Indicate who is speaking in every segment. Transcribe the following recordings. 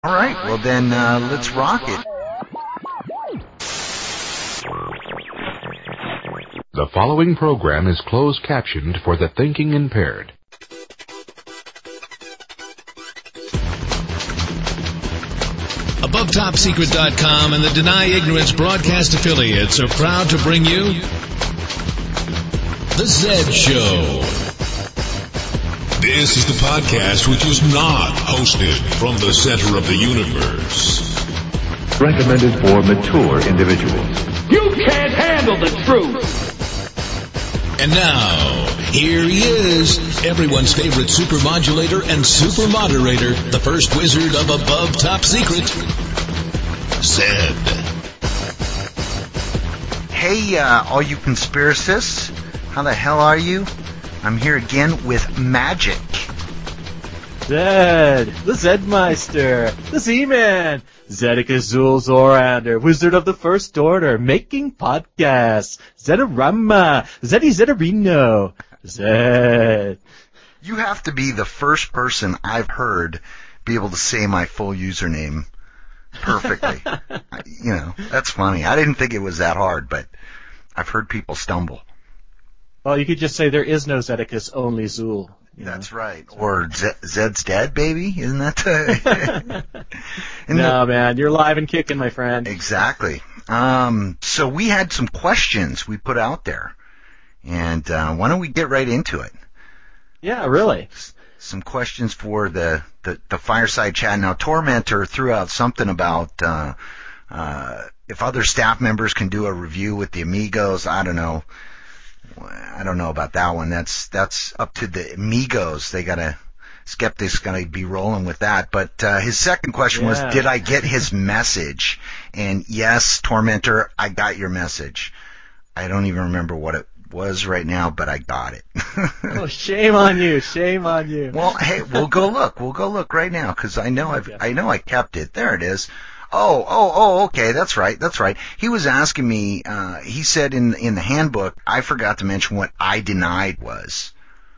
Speaker 1: All right, well then, let's rock it.
Speaker 2: The following program is closed captioned for the thinking impaired.
Speaker 3: AboveTopSecret.com and the Deny Ignorance broadcast affiliates are proud to bring you The Zed Show. This is the podcast which is not hosted from the center of the universe.
Speaker 4: Recommended for mature individuals.
Speaker 5: You can't handle the truth!
Speaker 3: And now, here he is, everyone's favorite super modulator and super moderator, the first wizard of Above Top Secret, Zed.
Speaker 1: Hey, all you conspiracists, how the hell are you? I'm here again with Magic.
Speaker 6: Zed, the Zedmeister, the Z-Man, Zedicazul Zorander, Wizard of the First Order, making podcasts, Zedarama, Zedarino, Zed.
Speaker 1: You have to be the first person I've heard be able to say my full username perfectly. That's funny. I didn't think it was that hard, but I've heard people stumble.
Speaker 6: Well, you could just say there is no Zedicus, only Zul.
Speaker 1: That's right. Or Zed's dead, baby? Isn't that the...
Speaker 6: No, man, you're live and kicking, my friend.
Speaker 1: Exactly. So we had some questions we put out there. And why don't we get right into it?
Speaker 6: Yeah, really.
Speaker 1: Some questions for the fireside chat. Now, Tormentor threw out something about if other staff members can do a review with the Amigos. I don't know about that one. That's up to the Amigos. Skeptics gotta be rolling with that. But his second question was, did I get his message? And yes, Tormentor, I got your message. I don't even remember what it was right now, but I got it.
Speaker 6: Oh, shame on you. Shame on you.
Speaker 1: Well, hey, we'll go look right now, because I know I kept it. There it is. Oh, okay, that's right. He was asking me, he said in the handbook, I forgot to mention what I denied was.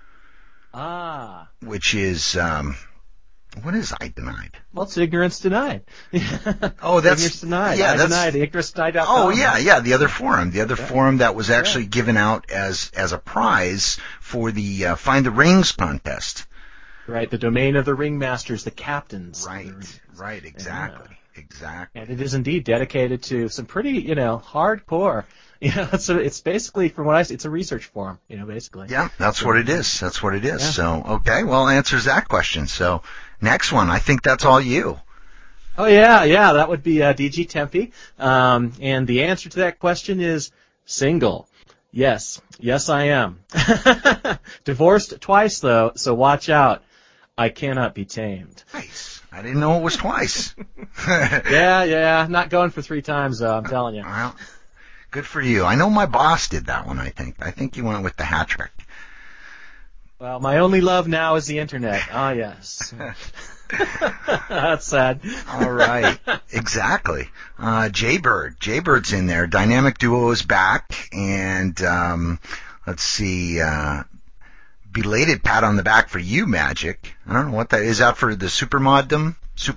Speaker 1: Which is, what is I denied?
Speaker 6: Well, it's ignorance denied.
Speaker 1: Oh, that's...
Speaker 6: Ignorance denied.
Speaker 1: Yeah,
Speaker 6: I denied. IgnoranceDenied.com.
Speaker 1: Oh, yeah, the other forum. The other forum that was actually given out as a prize for the Find the Rings contest.
Speaker 6: Right, the domain of the ringmasters, the captains.
Speaker 1: Right, exactly.
Speaker 6: Yeah.
Speaker 1: Exactly.
Speaker 6: And it is indeed dedicated to some pretty, hardcore. It's basically, from what I see, it's a research forum, basically.
Speaker 1: Yeah, that's what it is.
Speaker 6: Yeah.
Speaker 1: So, okay, well, answers that question. So, next one, I think that's all you.
Speaker 6: Oh, yeah, that would be DG Tempe. And the answer to that question is single. Yes, I am. Divorced twice, though, so watch out. I cannot be tamed.
Speaker 1: Nice. I didn't know it was twice.
Speaker 6: Yeah, not going for 3 times, though, I'm telling you.
Speaker 1: Well, good for you. I know my boss did that one, I think. I think you went with the hat trick.
Speaker 6: Well, my only love now is the internet. Ah, yes. That's sad.
Speaker 1: All right. Exactly. Jaybird's in there. Dynamic Duo is back. And, let's see, belated pat on the back for you, Magic. I don't know what that is. Out for the Super Mod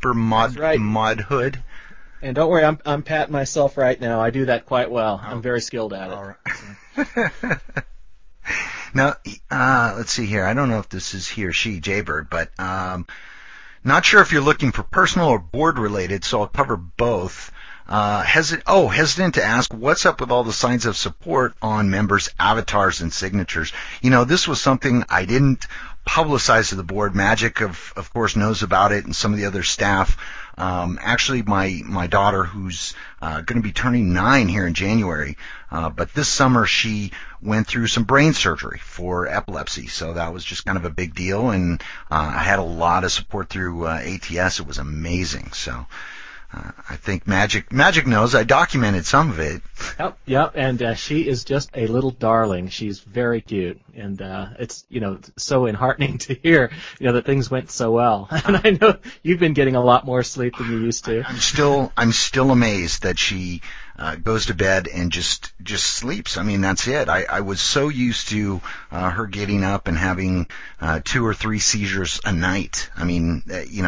Speaker 1: Hood.
Speaker 6: And don't worry, I'm patting myself right now. I do that quite well. I'm very skilled at it.
Speaker 1: All right. Now, let's see here. I don't know if this is he or she, Jaybird, but not sure if you're looking for personal or board related, so I'll cover both. Hesitant to ask, what's up with all the signs of support on members' avatars and signatures? This was something I didn't publicize to the board. Magic, of course, knows about it, and some of the other staff. Actually, my daughter, who's going to be turning 9 here in January, but this summer she went through some brain surgery for epilepsy, so that was just kind of a big deal, and I had a lot of support through ATS. It was amazing, so... I think Magic knows. I documented some of it.
Speaker 6: Yep, and she is just a little darling. She's very cute, and it's so enheartening to hear that things went so well. And I know you've been getting a lot more sleep than you used to.
Speaker 1: I'm still amazed that she goes to bed and just sleeps. I mean, that's it. I was so used to her getting up and having 2 or 3 seizures a night. I mean,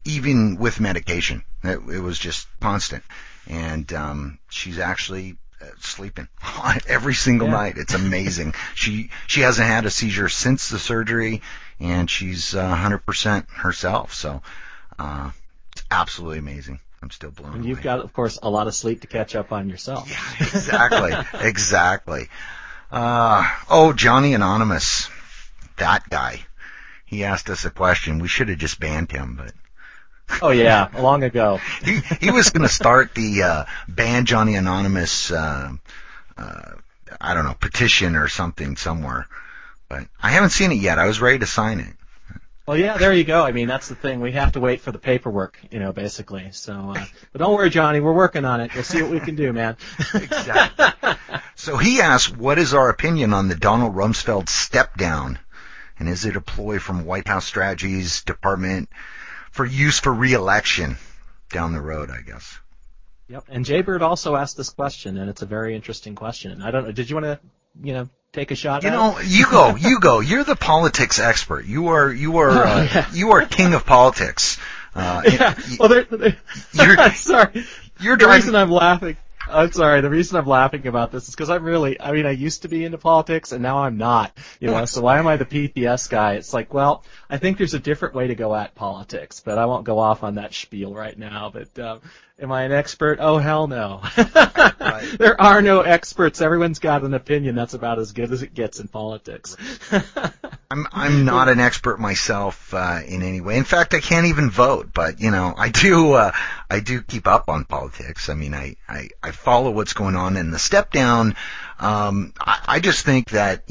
Speaker 1: even with medication. It was just constant. And she's actually sleeping every single night. It's amazing. She hasn't had a seizure since the surgery, and she's 100% herself. So it's absolutely amazing. I'm still blown away.
Speaker 6: You've got, of course, a lot of sleep to catch up on yourself.
Speaker 1: Yeah, exactly. Exactly. Johnny Anonymous, that guy. He asked us a question. We should have just banned him, but.
Speaker 6: Oh yeah, long ago.
Speaker 1: he was going to start the ban Johnny Anonymous, I don't know, petition or something somewhere, but I haven't seen it yet. I was ready to sign it.
Speaker 6: Well, yeah, there you go. I mean, that's the thing. We have to wait for the paperwork, basically. So, but don't worry, Johnny. We're working on it. We'll see what we can do, man.
Speaker 1: Exactly. So he asked, what is our opinion on the Donald Rumsfeld step down? And is it a ploy from White House Strategies Department for use for re-election down the road, I guess?
Speaker 6: Yep. And Jaybird also asked this question, and it's a very interesting question. I don't know. Did you want to, take a shot at it?
Speaker 1: You go. You're the politics expert. You are king of politics.
Speaker 6: Yeah. Sorry.
Speaker 1: You're
Speaker 6: the reason I'm laughing. I'm sorry. The reason I'm laughing about this is because I used to be into politics and now I'm not, so why am I the PTS guy? It's like, well, I think there's a different way to go at politics, but I won't go off on that spiel right now. But, am I an expert? Oh, hell no. Right. There are no experts. Everyone's got an opinion. That's about as good as it gets in politics.
Speaker 1: I'm not an expert myself, in any way. In fact, I can't even vote, but, I do keep up on politics. I mean, I follow what's going on, and the step down, I just think that,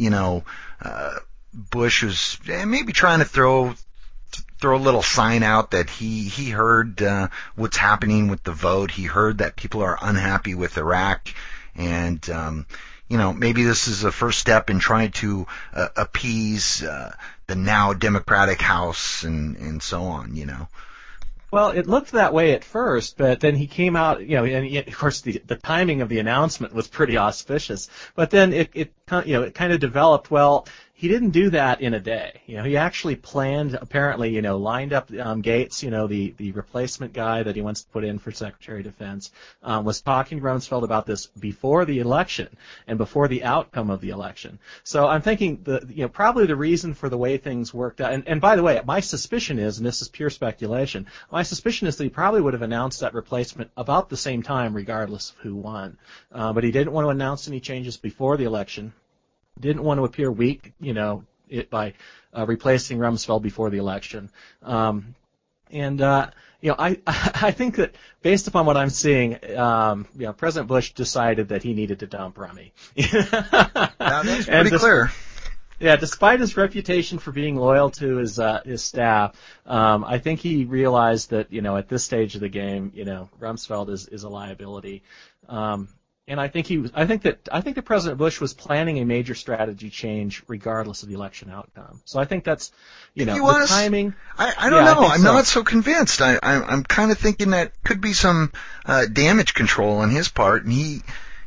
Speaker 1: Bush was maybe trying to throw a little sign out that he heard what's happening with the vote. He heard that people are unhappy with Iraq, and maybe this is a first step in trying to appease the now Democratic House and so on.
Speaker 6: Well, it looked that way at first, but then he came out, and of course the timing of the announcement was pretty auspicious. But then it kind of developed. Well, he didn't do that in a day. He actually planned, apparently, lined up Gates, the replacement guy that he wants to put in for Secretary of Defense, was talking to Rumsfeld about this before the election and before the outcome of the election. So I'm thinking probably the reason for the way things worked out. And by the way, my suspicion is, and this is pure speculation, my suspicion is that he probably would have announced that replacement about the same time, regardless of who won. But he didn't want to announce any changes before the election. Didn't want to appear weak, by replacing Rumsfeld before the election. I think that based upon what I'm seeing, President Bush decided that he needed to dump Rummy.
Speaker 1: That's pretty clear.
Speaker 6: Yeah, despite his reputation for being loyal to his staff, I think he realized that at this stage of the game, Rumsfeld is a liability. And I think that President Bush was planning a major strategy change regardless of the election outcome. So I think that's, the timing.
Speaker 1: I don't know. I'm not so convinced. I'm kind of thinking that could be some damage control on his part, and he,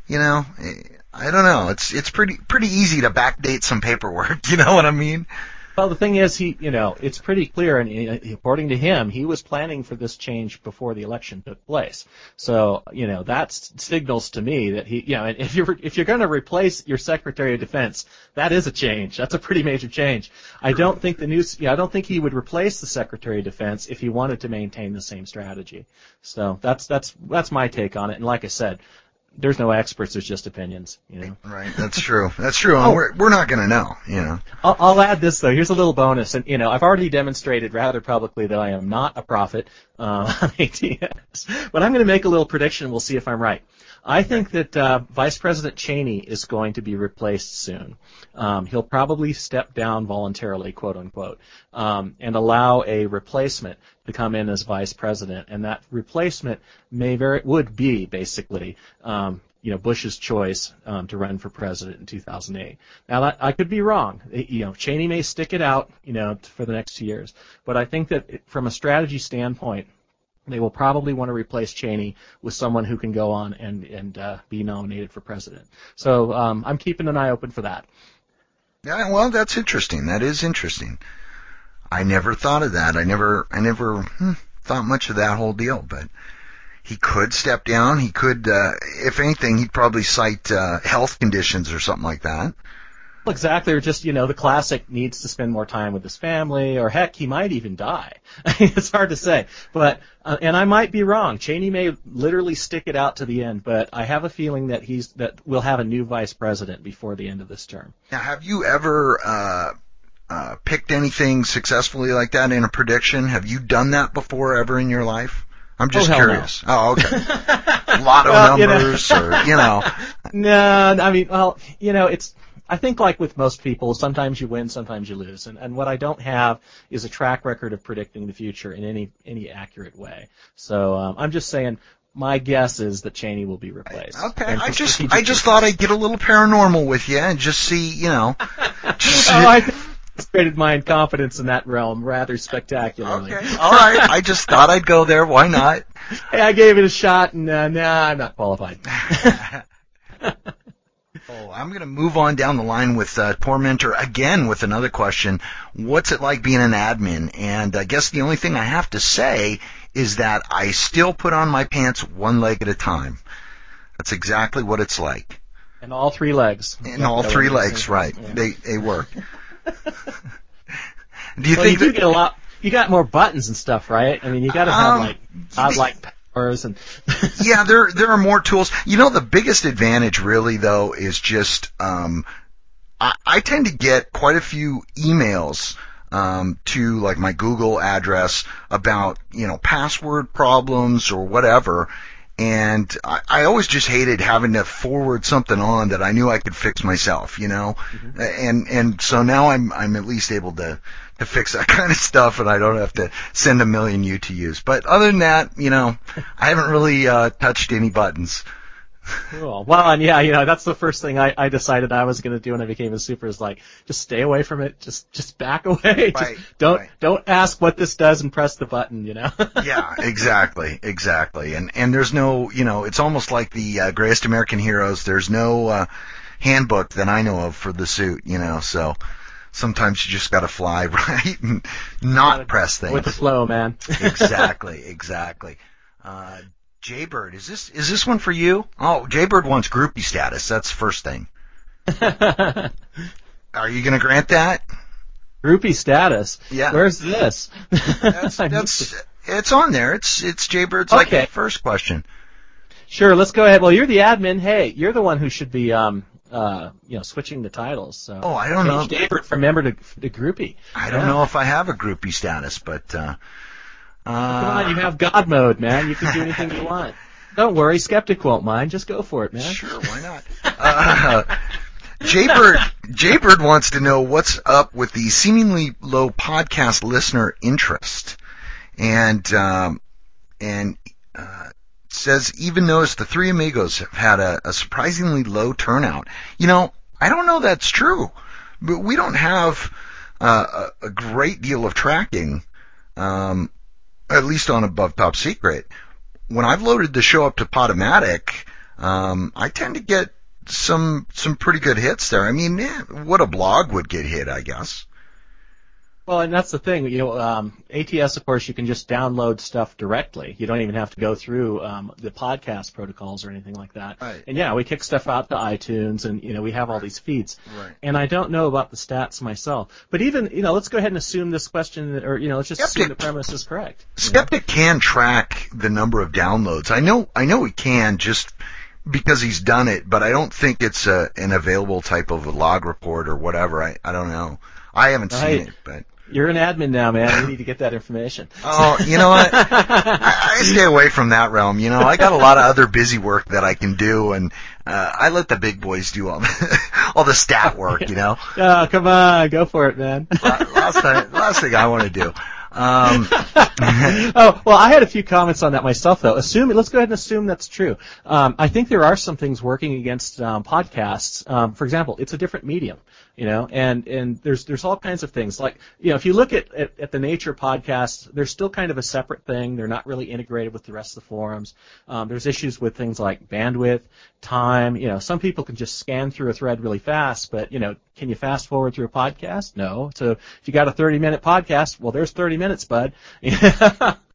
Speaker 1: I don't know. It's pretty easy to backdate some paperwork. You know what I mean?
Speaker 6: Well, the thing is, it's pretty clear, and according to him, he was planning for this change before the election took place. So, that signals to me that he, and if you're going to replace your Secretary of Defense, that is a change. That's a pretty major change. I don't think I don't think he would replace the Secretary of Defense if he wanted to maintain the same strategy. So that's my take on it. And like I said, there's no experts, there's just opinions,
Speaker 1: Right, that's true. That's true. We're not going to know,
Speaker 6: I'll add this, though. Here's a little bonus. And, I've already demonstrated rather publicly that I am not a prophet on ATS. But I'm going to make a little prediction, and we'll see if I'm right. I think that Vice President Cheney is going to be replaced soon. He'll probably step down voluntarily, quote unquote, and allow a replacement to come in as vice president, and that replacement would be basically, Bush's choice to run for president in 2008. Now, I could be wrong. Cheney may stick it out, for the next 2 years, but I think that from a strategy standpoint, they will probably want to replace Cheney with someone who can go on and be nominated for president. So I'm keeping an eye open for that.
Speaker 1: Yeah, well, that's interesting. That is interesting. I never thought of that. I never thought much of that whole deal, but he could step down. He could, if anything, he'd probably cite health conditions or something like that.
Speaker 6: Exactly, or just, the classic needs to spend more time with his family, or heck, he might even die. It's hard to say. But, and I might be wrong. Cheney may literally stick it out to the end, but I have a feeling that we'll have a new vice president before the end of this term.
Speaker 1: Now, have you ever, picked anything successfully like that in a prediction? Have you done that before ever in your life? I'm just curious.
Speaker 6: No.
Speaker 1: Oh, okay. Lotto numbers,
Speaker 6: No, I mean, I think like with most people, sometimes you win, sometimes you lose. And what I don't have is a track record of predicting the future in any accurate way. So I'm just saying my guess is that Cheney will be replaced.
Speaker 1: Okay, I just thought I'd get a little paranormal with you and just see,
Speaker 6: I demonstrated my incompetence in that realm rather spectacularly.
Speaker 1: Okay, all right. I just thought I'd go there. Why not?
Speaker 6: Hey, I gave it a shot, and I'm not qualified.
Speaker 1: Oh, I'm going to move on down the line with Tormentor again with another question. What's it like being an admin? And I guess the only thing I have to say is that I still put on my pants one leg at a time. That's exactly what it's like.
Speaker 6: And all three legs.
Speaker 1: And all three legs, right. Yeah. They work. Do you think
Speaker 6: you do get a lot? You got more buttons and stuff, right? I mean, you got to have godlike powers and.
Speaker 1: Yeah, there are more tools. The biggest advantage really though is just I tend to get quite a few emails to like my Google address about password problems or whatever. And I always just hated having to forward something on that I knew I could fix myself, Mm-hmm. And so now I'm at least able to fix that kind of stuff, and I don't have to send a million UTUs. But other than that, I haven't really touched any buttons.
Speaker 6: Cool. Well, and that's the first thing I decided I was going to do when I became a super is like, just stay away from it. Just back away.
Speaker 1: Right,
Speaker 6: don't ask what this does and press the button,
Speaker 1: Yeah, exactly. And there's no, it's almost like the Greatest American Heroes. There's no handbook that I know of for the suit, so sometimes you just got to fly right and not press things.
Speaker 6: With the flow, man.
Speaker 1: Exactly. Jaybird, is this one for you? Oh, Jaybird wants groupie status. That's the first thing. Are you going to grant that?
Speaker 6: Groupie status?
Speaker 1: Yeah.
Speaker 6: Where's this?
Speaker 1: It's on there. It's Jaybird's first question.
Speaker 6: Sure, let's go ahead. Well, you're the admin. Hey, you're the one who should be switching the titles. So
Speaker 1: I don't know.
Speaker 6: Jaybird from member to groupie.
Speaker 1: I don't know if I have a groupie status, but
Speaker 6: come on, you have God mode, man. You can do anything you want. Don't worry, Skeptic won't mind. Just go for it, man.
Speaker 1: Sure, why not? Jaybird wants to know what's up with the seemingly low podcast listener interest, and says even noticed the Three Amigos have had a surprisingly low turnout. I don't know that's true, but we don't have a great deal of tracking. At least on Above Top Secret. When I've loaded the show up to Podomatic, I tend to get some pretty good hits there. I mean, what a blog would get hit, I guess.
Speaker 6: Well, and that's the thing, ATS, of course, you can just download stuff directly. You don't even have to go through the podcast protocols or anything like that.
Speaker 1: Right.
Speaker 6: And we kick stuff out to iTunes, and we have all these feeds.
Speaker 1: Right.
Speaker 6: And I don't know about the stats myself, but even let's go ahead and assume this question, let's just assume the premise is correct.
Speaker 1: Skeptic can track the number of downloads. I know he can just because he's done it, but I don't think it's an available type of a log report or whatever. I don't know. I haven't seen it, but.
Speaker 6: You're an admin now, man. You need to get that information.
Speaker 1: Oh, you know what? I stay away from that realm. I got a lot of other busy work that I can do, and I let the big boys do all the stat work.
Speaker 6: Oh, come on, go for it, man.
Speaker 1: Last thing I want to do.
Speaker 6: Oh, well, I had a few comments on that myself, though. Let's go ahead and assume that's true. I think there are some things working against podcasts. For example, it's a different medium, and there's all kinds of things. Like, if you look at the Nature podcasts, they're still kind of a separate thing. They're not really integrated with the rest of the forums. There's issues with things like bandwidth, time. Some people can just scan through a thread really fast, but, can you fast forward through a podcast? No. So if you got a 30-minute podcast, well, there's 30 minutes, bud.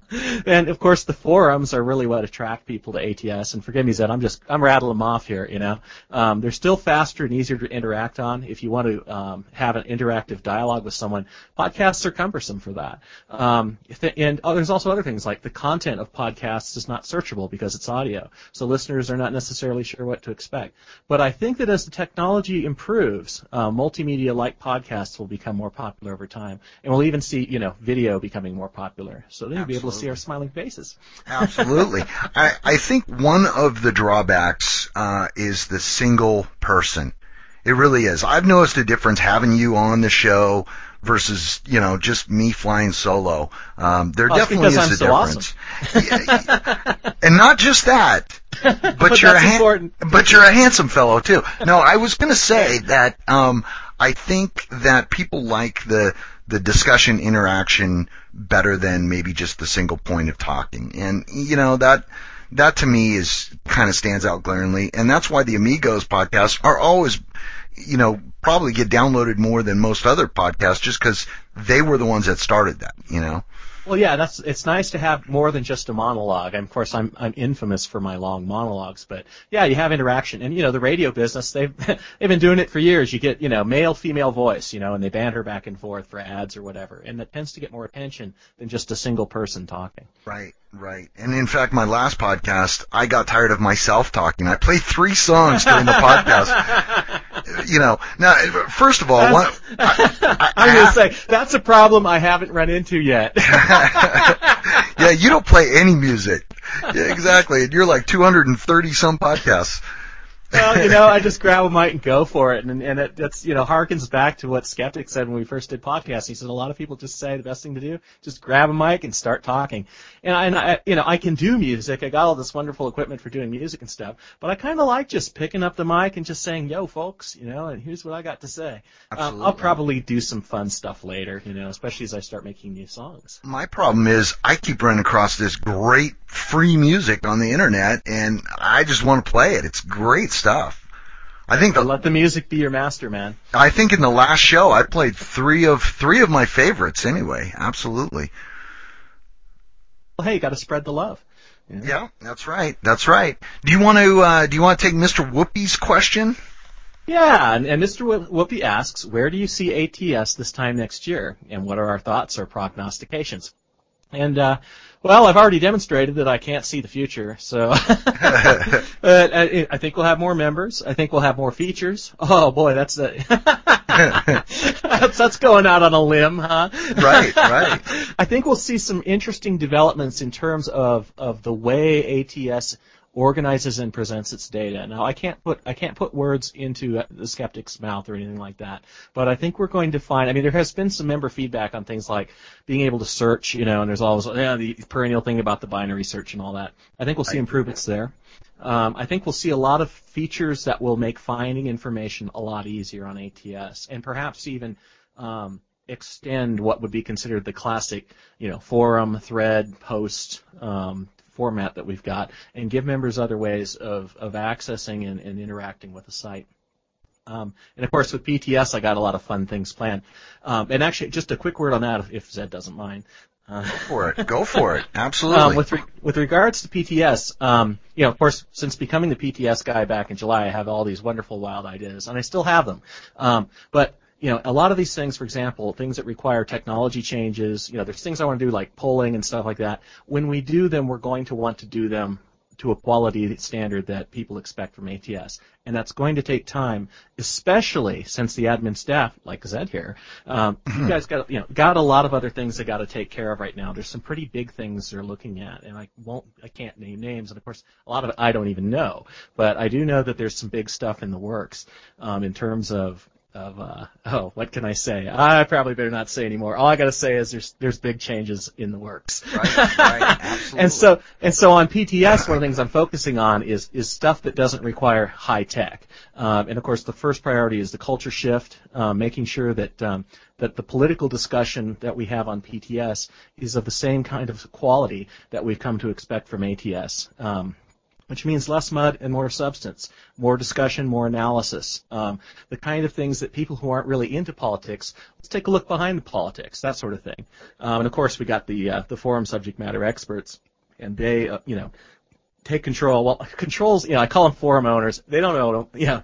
Speaker 6: And of course, the forums are really what attract people to ATS. And forgive me, Zed, I'm rattling them off here. They're still faster and easier to interact on. If you want to have an interactive dialogue with someone, podcasts are cumbersome for that. There's also other things like the content of podcasts is not searchable because it's audio, so listeners are not necessarily sure what to expect. But I think that as the technology improves, multimedia-like podcasts will become more popular over time, and we'll even see, video becoming more popular. So then you'll be able to see our smiling faces.
Speaker 1: Absolutely. I think one of the drawbacks is the single person. It really is. I've noticed a difference having you on the show versus, just me flying solo. There definitely is a difference. Awesome. And not just that, but you're a handsome fellow too. No, I was going to say that I think that people like the discussion interaction better than maybe just the single point of talking. And, that to me is kind of stands out glaringly. And that's why the Amigos podcasts are always, probably get downloaded more than most other podcasts just because they were the ones that started that,
Speaker 6: Well, yeah, it's nice to have more than just a monologue. And of course, I'm infamous for my long monologues, but yeah, you have interaction. And the radio business, they've been doing it for years. You get male, female voice, and they banter back and forth for ads or whatever, and that tends to get more attention than just a single person talking.
Speaker 1: Right. And in fact, my last podcast, I got tired of myself talking. I played 3 songs during the podcast. Now, first of all, I'm
Speaker 6: going to say that's a problem I haven't run into yet.
Speaker 1: Yeah, you don't play any music. Yeah, exactly. And you're like 230 some podcasts.
Speaker 6: Well, I just grab a mic and go for it, and that's harkens back to what Skeptic said when we first did podcasts. He said a lot of people just say the best thing to do, just grab a mic and start talking. And I can do music. I got all this wonderful equipment for doing music and stuff, but I kind of like just picking up the mic and just saying, "Yo, folks," and here's what I got to say. I'll probably do some fun stuff later, especially as I start making new songs.
Speaker 1: My problem is I keep running across this great free music on the internet, and I just want to play it. It's great stuff. I think
Speaker 6: let the music be your master, man.
Speaker 1: I think in the last show I played three of my favorites anyway. Absolutely.
Speaker 6: Well, hey, you got to spread the love.
Speaker 1: Yeah, that's right. Do you want to take Mr. Whoopi's question?
Speaker 6: Yeah, and Mr. Whoopi asks, where do you see ATS this time next year, and what are our thoughts or prognostications? And well, I've already demonstrated that I can't see the future, so but I think we'll have more members. I think we'll have more features. Oh boy, that's going out on a limb, huh?
Speaker 1: Right.
Speaker 6: I think we'll see some interesting developments in terms of the way ATS organizes and presents its data. Now, I can't put words into the skeptic's mouth or anything like that, but I think we're going to find, there has been some member feedback on things like being able to search, and there's always the perennial thing about the binary search and all that. I think we'll see improvements there. I think we'll see a lot of features that will make finding information a lot easier on ATS, and perhaps even extend what would be considered the classic, forum, thread, post, format that we've got, and give members other ways of accessing and interacting with the site. And of course, with PTS, I got a lot of fun things planned. And actually, just a quick word on that, if Zed doesn't mind.
Speaker 1: Go for it. Absolutely.
Speaker 6: With regards to PTS, of course, since becoming the PTS guy back in July, I have all these wonderful wild ideas, and I still have them. But a lot of these things, for example, things that require technology changes, there's things I want to do like polling and stuff like that. When we do them, we're going to want to do them to a quality standard that people expect from ATS. And that's going to take time, especially since the admin staff, like Zed here, you guys got a lot of other things they got to take care of right now. There's some pretty big things they're looking at, and I can't name names, and of course, a lot of it I don't even know. But I do know that there's some big stuff in the works, in terms of what can I say? I probably better not say anymore. All I got to say is there's big changes in the works.
Speaker 1: Right, absolutely.
Speaker 6: and so on PTS, one of the things I'm focusing on is stuff that doesn't require high tech. And of course, the first priority is the culture shift, making sure that that the political discussion that we have on PTS is of the same kind of quality that we've come to expect from ATS. which means less mud and more substance, more discussion, more analysis, the kind of things that people who aren't really into politics, let's take a look behind the politics, that sort of thing. And of course, we got the forum subject matter experts, and they, take control. Well, controls, I call them forum owners. They don't own them.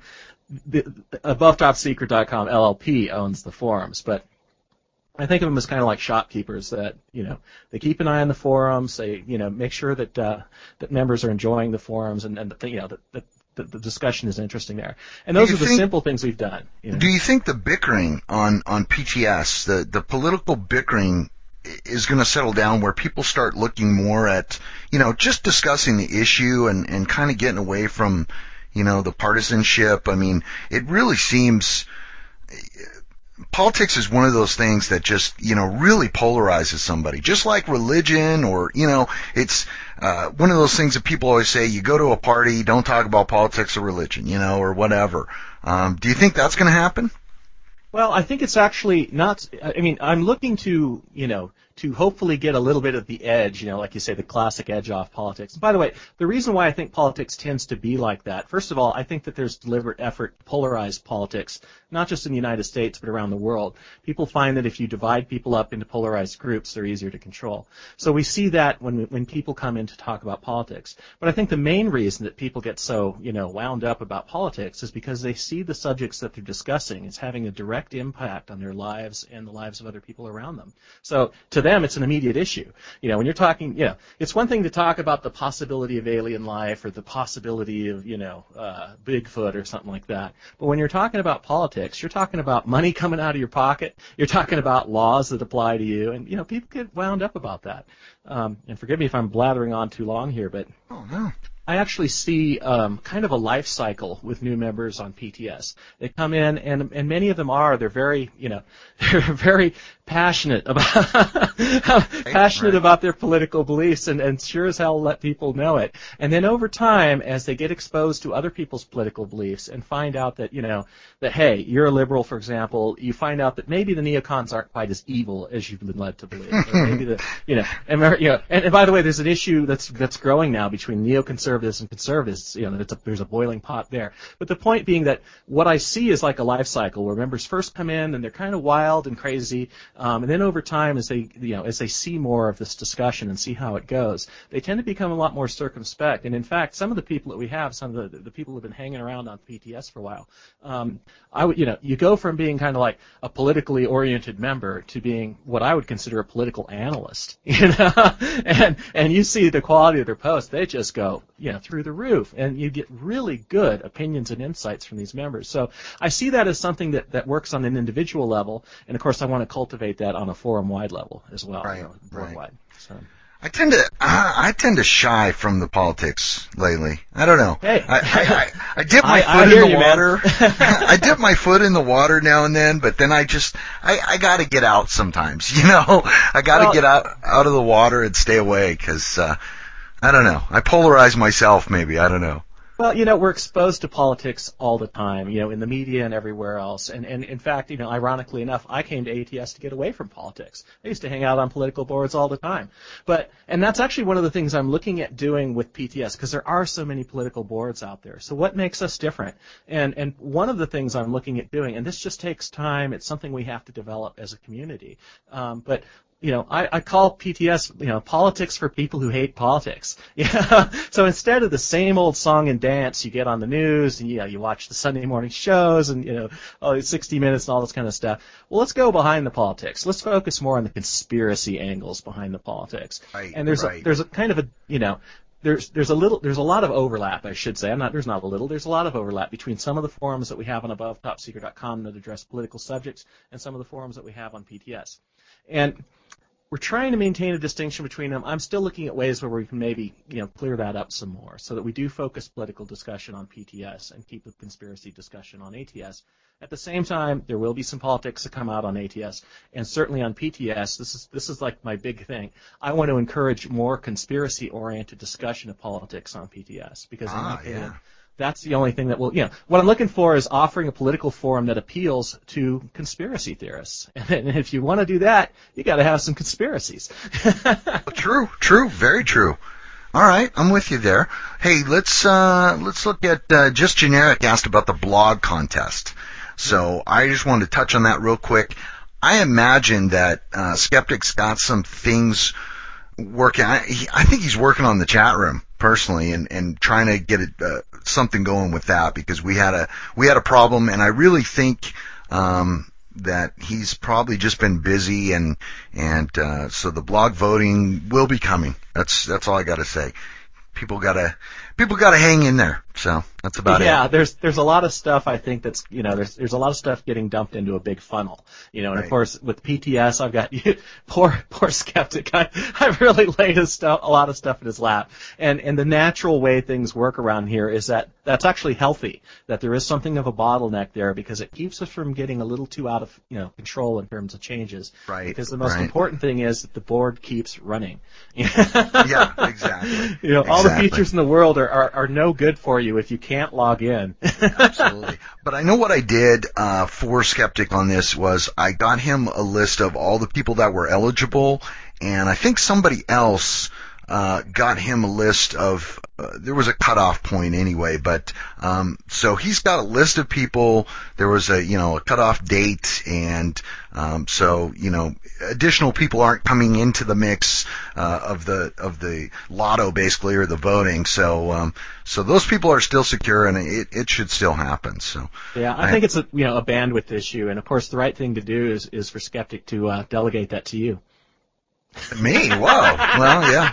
Speaker 6: AboveTopSecret.com LLP owns the forums, but I think of them as kind of like shopkeepers that, they keep an eye on the forums. They, make sure that that members are enjoying the forums and that the discussion is interesting there. And those are the simple things we've done.
Speaker 1: Do you think the bickering on PTS, the political bickering, is going to settle down where people start looking more at, just discussing the issue and kind of getting away from, the partisanship? I mean, it really seems politics is one of those things that just, really polarizes somebody. Just like religion or, it's one of those things that people always say, you go to a party, don't talk about politics or religion, or whatever. Do you think that's going to happen?
Speaker 6: Well, I think it's actually not. I mean, I'm looking to, to hopefully get a little bit of the edge, like you say, the classic edge off politics. And by the way, the reason why I think politics tends to be like that, first of all, I think that there's deliberate effort to polarize politics, not just in the United States, but around the world. People find that if you divide people up into polarized groups, they're easier to control. So we see that when people come in to talk about politics. But I think the main reason that people get so, wound up about politics is because they see the subjects that they're discussing as having a direct impact on their lives and the lives of other people around them. So to them, it's an immediate issue. When you're talking, it's one thing to talk about the possibility of alien life or the possibility of, Bigfoot or something like that. But when you're talking about politics, you're talking about money coming out of your pocket. You're talking about laws that apply to you. And, people get wound up about that. And forgive me if I'm blathering on too long here, but I actually see kind of a life cycle with new members on PTS. They come in, and many of them they're very, they're very passionate about their political beliefs, and sure as hell let people know it. And then over time, as they get exposed to other people's political beliefs and find out that, that hey, you're a liberal, for example, you find out that maybe the neocons aren't quite as evil as you've been led to believe. Or maybe and by the way, there's an issue that's growing now between neoconservatives and conservatives. There's a boiling pot there. But the point being that what I see is like a life cycle where members first come in and they're kind of wild and crazy, and then over time, as they see more of this discussion and see how it goes, they tend to become a lot more circumspect. And in fact, some of the people that we have, some of the people who have been hanging around on PTS for a while, you go from being kind of like a politically oriented member to being what I would consider a political analyst, and you see the quality of their posts, they just go, through the roof, and you get really good opinions and insights from these members. So I see that as something that works on an individual level, and of course I want to cultivate that on a forum-wide level as well, worldwide. So.
Speaker 1: I tend to shy from the politics lately. I don't know.
Speaker 6: Hey.
Speaker 1: I dip my foot in the water. I dip my foot in the water now and then, but then I got to get out sometimes. I got to get out of the water and stay away because I don't know. I polarize myself, maybe. I don't know.
Speaker 6: Well, we're exposed to politics all the time, in the media and everywhere else. And in fact, ironically enough, I came to ATS to get away from politics. I used to hang out on political boards all the time. And that's actually one of the things I'm looking at doing with PTS, because there are so many political boards out there. So what makes us different? And one of the things I'm looking at doing, and this just takes time, it's something we have to develop as a community. But I call PTS, politics for people who hate politics. So instead of the same old song and dance you get on the news, and you watch the Sunday morning shows, and 60 Minutes and all this kind of stuff. Well, let's go behind the politics. Let's focus more on the conspiracy angles behind the politics.
Speaker 1: Right,
Speaker 6: and there's a kind of a there's a lot of overlap, I should say. There's not a little. There's a lot of overlap between some of the forums that we have on AboveTopSecret.com that address political subjects and some of the forums that we have on PTS. And we're trying to maintain a distinction between them. I'm still looking at ways where we can maybe, clear that up some more so that we do focus political discussion on PTS and keep the conspiracy discussion on ATS. At the same time, there will be some politics that come out on ATS, and certainly on PTS, this is like my big thing. I want to encourage more conspiracy-oriented discussion of politics on PTS because in my opinion, that's the only thing that will, what I'm looking for is offering a political forum that appeals to conspiracy theorists. And if you want to do that, you got to have some conspiracies.
Speaker 1: True, very true. All right, I'm with you there. Hey, let's look at Just Generic asked about the blog contest. So I just wanted to touch on that real quick. I imagine that Skeptic's got some things working. I think he's working on the chat room personally, and trying to get something going with that, because we had a problem, and I really think that he's probably just been busy, and so the blog voting will be coming. That's all I got to say. People gotta hang in there. So that's about it.
Speaker 6: Yeah, there's a lot of stuff, I think, that's, there's a lot of stuff getting dumped into a big funnel, and
Speaker 1: right.
Speaker 6: Of course with PTS, I've got poor Skeptic. I've really laid a lot of stuff in his lap, and the natural way things work around here is that that's actually healthy, that there is something of a bottleneck there, because it keeps us from getting a little too out of control in terms of changes.
Speaker 1: Right.
Speaker 6: Because the most important thing is that the board keeps running.
Speaker 1: Yeah, exactly.
Speaker 6: All the features in the world are no good for you if you can't log in.
Speaker 1: Absolutely. But I know what I did for Skeptic on this was I got him a list of all the people that were eligible, and I think somebody else got him a list of there was a cutoff point anyway, but so he's got a list of people. There was a cutoff date, and so additional people aren't coming into the mix of the lotto basically, or the voting. So those people are still secure, and it should still happen. So
Speaker 6: yeah, I think it's a bandwidth issue, and of course the right thing to do is for Skeptic to delegate that to you.
Speaker 1: Me? Whoa. Well, yeah.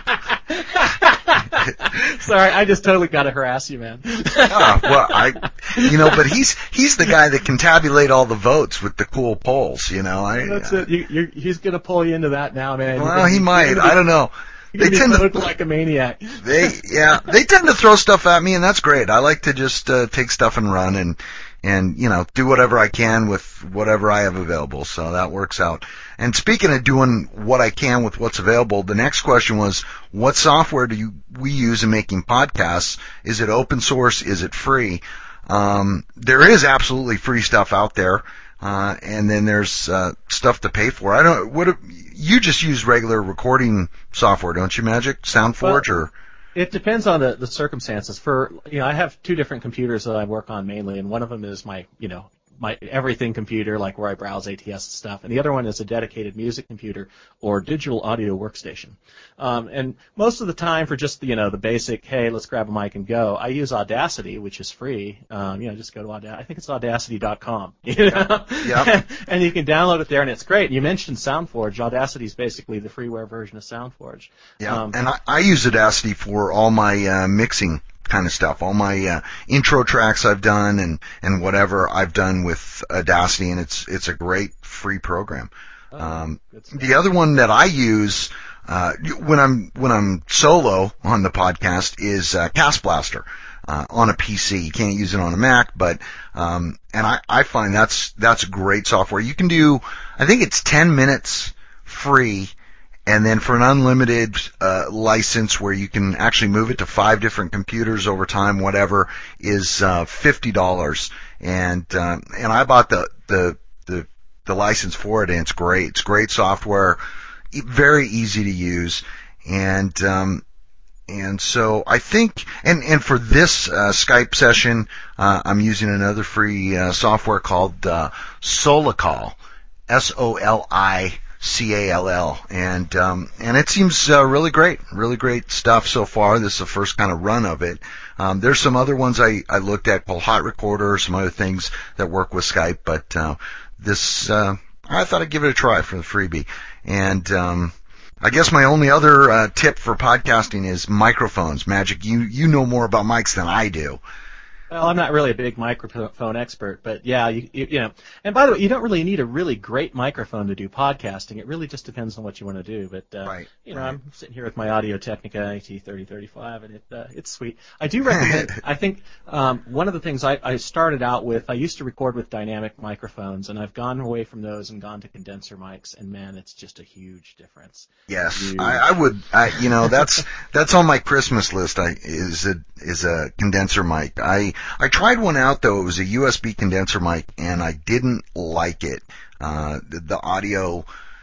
Speaker 6: Sorry, I just totally got to harass you, man.
Speaker 1: But he's the guy that can tabulate all the votes with the cool polls,
Speaker 6: That's it. He's going to pull you into that now, man.
Speaker 1: Well, he might. I don't know.
Speaker 6: They tend to look like a maniac.
Speaker 1: They tend to throw stuff at me, and that's great. I like to just take stuff and run and do whatever I can with whatever I have available. So that works out. And speaking of doing what I can with what's available, the next question was, what software do we use in making podcasts? Is it open source? Is it free? There is absolutely free stuff out there. And then there's stuff to pay for. You just use regular recording software, don't you, Magic? SoundForge or?
Speaker 6: It depends on the circumstances. I have two different computers that I work on mainly, and one of them is my everything computer, like where I browse ATS and stuff, and the other one is a dedicated music computer or digital audio workstation. And most of the time for just the basic, hey, let's grab a mic and go, I use Audacity, which is free. Just go to Audacity. I think it's audacity.com.
Speaker 1: Yeah.
Speaker 6: And you can download it there, and it's great. You mentioned SoundForge. Audacity is basically the freeware version of SoundForge.
Speaker 1: Yeah. And I use Audacity for all my mixing kind of stuff. All my intro tracks I've done and whatever I've done with Audacity, and it's a great free program. The other one that I use when I'm solo on the podcast is Cast Blaster on a PC. You can't use it on a Mac, but and I find that's great software. You can do, I think it's 10 minutes free. And then for an unlimited license where you can actually move it to 5 different computers over time, whatever, is $50. And I bought the license for it, and it's great. It's great software, very easy to use, and so I think, and for this Skype session, I'm using another free software called Solicall, SOLICALL, and it seems really great stuff so far. This is the first kind of run of it. There's some other ones I looked at called Hot Recorder, some other things that work with Skype, but this I thought I'd give it a try for the freebie. And I guess my only other tip for podcasting is microphones. Magic, you know more about mics than I do.
Speaker 6: Well, I'm not really a big microphone expert, but yeah, you and by the way, you don't really need a really great microphone to do podcasting. It really just depends on what you want to do. But
Speaker 1: right.
Speaker 6: I'm sitting here with my Audio-Technica AT3035, and it's sweet. I do recommend. I think one of the things I started out with, I used to record with dynamic microphones, and I've gone away from those and gone to condenser mics, and man, it's just a huge difference.
Speaker 1: Yes, I would. That's on my Christmas list. Is a condenser mic. I tried one out though. It was a USB condenser mic, and I didn't like it. The audio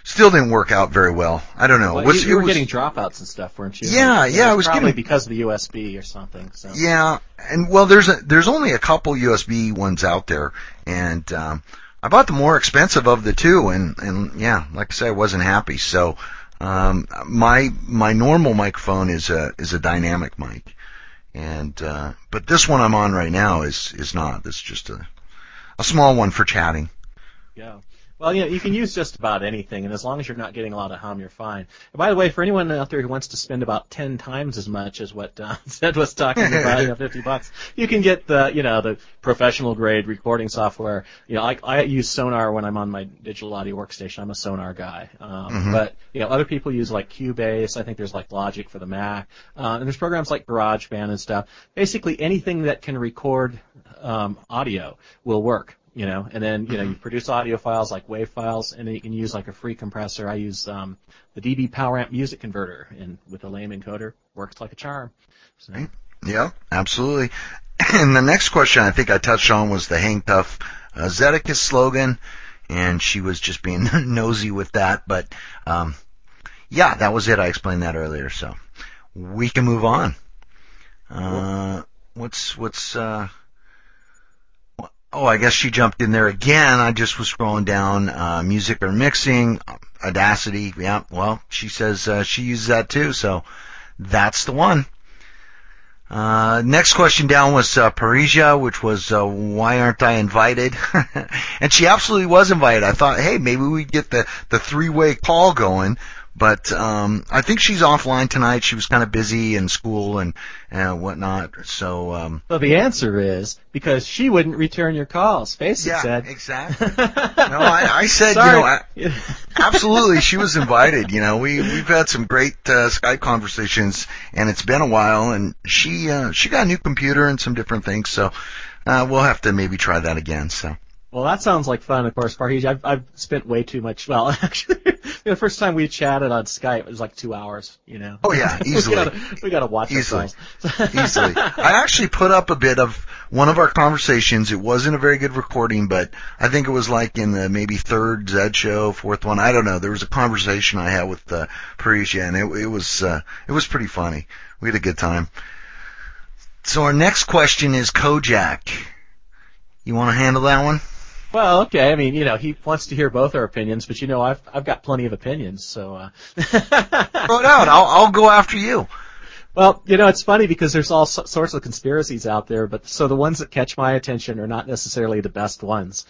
Speaker 1: Still didn't work out very well. I don't know.
Speaker 6: Well, you were getting dropouts and stuff, weren't you?
Speaker 1: Yeah, I was
Speaker 6: probably
Speaker 1: getting
Speaker 6: because of the USB or something. So.
Speaker 1: Yeah, and well, there's only a couple USB ones out there, and I bought the more expensive of the two, and yeah, like I said, I wasn't happy. So my normal microphone is a dynamic mic, and but this one I'm on right now is not. It's just a small one for chatting.
Speaker 6: Yeah. Well, you can use just about anything, and as long as you're not getting a lot of hum, you're fine. And by the way, for anyone out there who wants to spend about 10 times as much as what Don said was talking about, $50, you can get the professional grade recording software. I use Sonar when I'm on my digital audio workstation. I'm a Sonar guy. But other people use like Cubase. I think there's like Logic for the Mac, and there's programs like GarageBand and stuff. Basically, anything that can record audio will work. And then, you produce audio files like WAV files, and then you can use like a free compressor. I use the DB PowerAmp music converter, and with a lame encoder, works like a charm. So.
Speaker 1: Yeah, absolutely. And the next question I think I touched on was the Hang Tough Zedekiss slogan, and she was just being nosy with that. But, yeah, that was it. I explained that earlier, so we can move on. Oh, I guess she jumped in there again. I just was scrolling down, music or mixing, Audacity. Yeah, well, she says she uses that too, so that's the one. Next question down was Parisia, which was why aren't I invited? And she absolutely was invited. I thought, hey, maybe we'd get the three-way call going. But I think she's offline tonight. She was kind of busy in school and whatnot. So
Speaker 6: well, the answer is because she wouldn't return your calls. Face it said.
Speaker 1: Yeah, exactly. No, I said,
Speaker 6: Sorry.
Speaker 1: Absolutely, she was invited. We've had some great Skype conversations, and it's been a while. And she got a new computer and some different things. So we'll have to maybe try that again. So.
Speaker 6: Well, that sounds like fun, of course, Farhij. I've spent way too much. Well, actually, the first time we chatted on Skype, it was like 2 hours.
Speaker 1: Oh yeah, easily.
Speaker 6: we gotta watch
Speaker 1: ourselves. Easily. I actually put up a bit of one of our conversations. It wasn't a very good recording, but I think it was like in the maybe third Zed show, fourth one. I don't know. There was a conversation I had with Parisia, and it was pretty funny. We had a good time. So our next question is Kojak. You want to handle that one?
Speaker 6: Well, okay. I mean, he wants to hear both our opinions, but I've got plenty of opinions, so.
Speaker 1: Throw it out. I'll go after you.
Speaker 6: Well, it's funny because there's all sorts of conspiracies out there, but so the ones that catch my attention are not necessarily the best ones.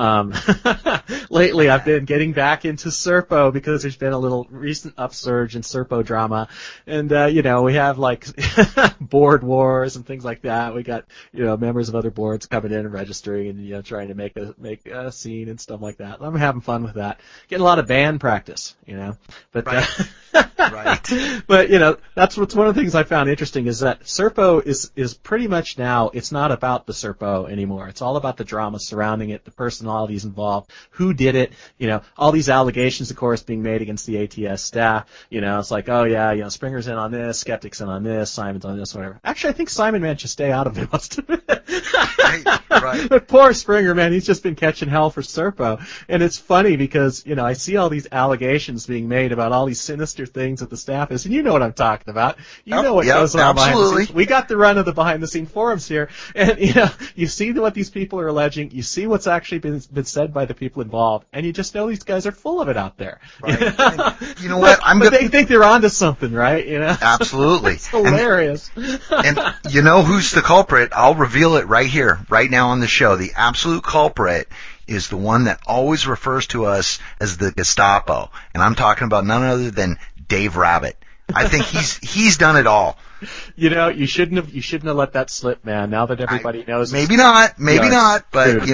Speaker 6: Lately I've been getting back into Serpo because there's been a little recent upsurge in Serpo drama. And, we have like board wars and things like that. We got, members of other boards coming in and registering and, trying to make a scene and stuff like that. I'm having fun with that. Getting a lot of band practice, but,
Speaker 1: right. Right.
Speaker 6: But, that's what's one of the things I found interesting is that Serpo is pretty much now, it's not about the Serpo anymore. It's all about the drama surrounding it, the personalities involved, who did it, all these allegations, of course, being made against the ATS staff. It's like, oh yeah, Springer's in on this, Skeptic's in on this, Simon's on this, whatever. Actually, I think Simon managed to stay out of it most of it.
Speaker 1: Right.
Speaker 6: But poor Springer, man, he's just been catching hell for Serpo. And it's funny because, I see all these allegations being made about all these sinister things that the staff is, and you know what I'm talking about. You know what goes on behind the scenes. We got the run of the behind-the-scene forums here, and you see what these people are alleging, you see what's actually been said by the people involved, and you just know these guys are full of it out there.
Speaker 1: Right. And you know what?
Speaker 6: They think they're onto something, right?
Speaker 1: Absolutely.
Speaker 6: It's hilarious.
Speaker 1: And you know who's the culprit? I'll reveal it right here, right now on the show. The absolute culprit is the one that always refers to us as the Gestapo, and I'm talking about none other than Dave Rabbit. I think he's done it all.
Speaker 6: You shouldn't have let that slip, man. Now that everybody knows.
Speaker 1: Maybe not, but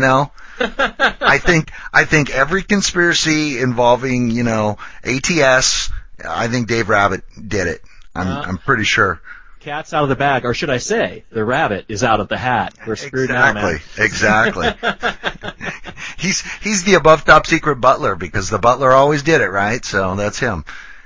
Speaker 1: I think every conspiracy involving, ATS, I think Dave Rabbit did it. I'm pretty sure.
Speaker 6: Cat's out of the bag, or should I say, the rabbit is out of the hat. We're screwed now, man.
Speaker 1: Exactly. He's the above top secret butler because the butler always did it, right? So that's him.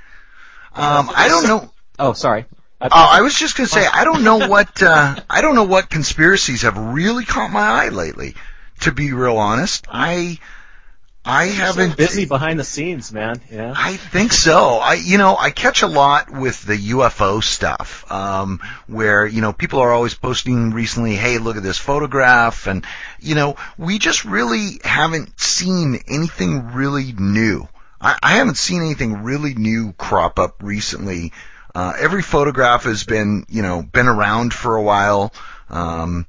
Speaker 1: I don't know.
Speaker 6: Oh, sorry.
Speaker 1: I was just going to say I don't know what conspiracies have really caught my eye lately. To be real honest, I I haven't
Speaker 6: busy behind the scenes, man. Yeah.
Speaker 1: I think so. I catch a lot with the UFO stuff, where, people are always posting recently, hey, look at this photograph, and, we just really haven't seen anything really new. I haven't seen anything really new crop up recently. Every photograph has been around for a while, and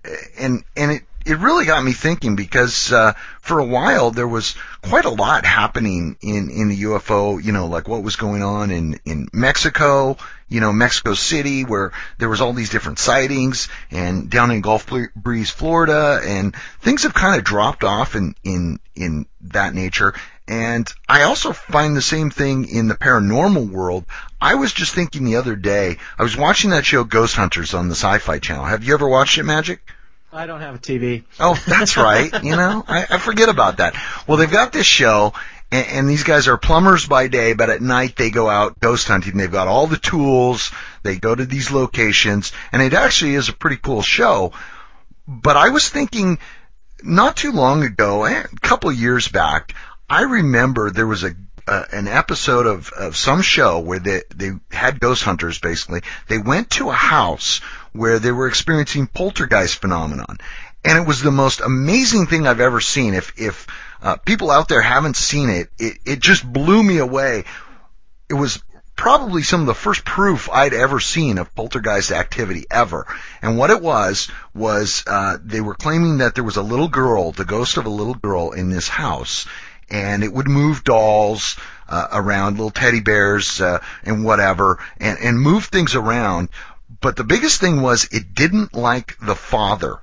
Speaker 1: it really got me thinking, because for a while there was quite a lot happening in the UFO, like what was going on in Mexico, Mexico City, where there was all these different sightings, and down in Gulf Breeze, Florida, and things have kind of dropped off in that nature. And I also find the same thing in the paranormal world. I was just thinking the other day, I was watching that show Ghost Hunters on the Sci-Fi Channel. Have you ever watched it, Magic?
Speaker 6: I don't have a TV.
Speaker 1: Oh, that's right. I forget about that. Well, they've got this show, and these guys are plumbers by day, but at night they go out ghost hunting. They've got all the tools. They go to these locations, and it actually is a pretty cool show. But I was thinking, not too long ago, a couple of years back, I remember there was an episode of some show where they had ghost hunters, basically. They went to a house where they were experiencing poltergeist phenomenon. And it was the most amazing thing I've ever seen. If people out there haven't seen it, it just blew me away. It was probably some of the first proof I'd ever seen of poltergeist activity ever. And what it was they were claiming that there was a little girl, the ghost of a little girl in this house, and it would move dolls around, little teddy bears and whatever, and move things around. But the biggest thing was it didn't like the father,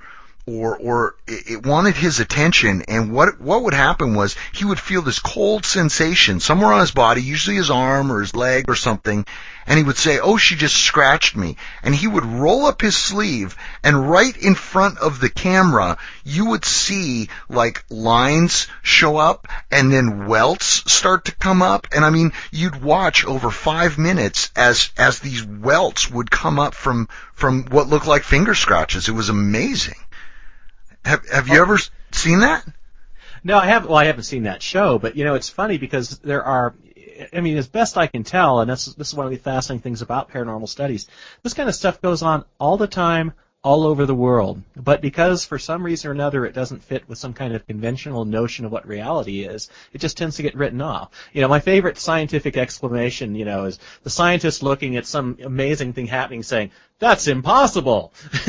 Speaker 1: or it wanted his attention. And what would happen was he would feel this cold sensation somewhere on his body, usually his arm or his leg or something, and he would say, "Oh, she just scratched me." And he would roll up his sleeve, and right in front of the camera, you would see like lines show up, and then welts start to come up. And I mean, you'd watch over 5 minutes as these welts would come up from what looked like finger scratches. It was amazing. Have you ever seen that?
Speaker 6: No, I haven't. Well, I haven't seen that show, but it's funny because there are, as best I can tell, and this is one of the fascinating things about paranormal studies, this kind of stuff goes on all the time, all over the world. But because for some reason or another it doesn't fit with some kind of conventional notion of what reality is, it just tends to get written off. My favorite scientific exclamation, is the scientist looking at some amazing thing happening saying, "That's impossible."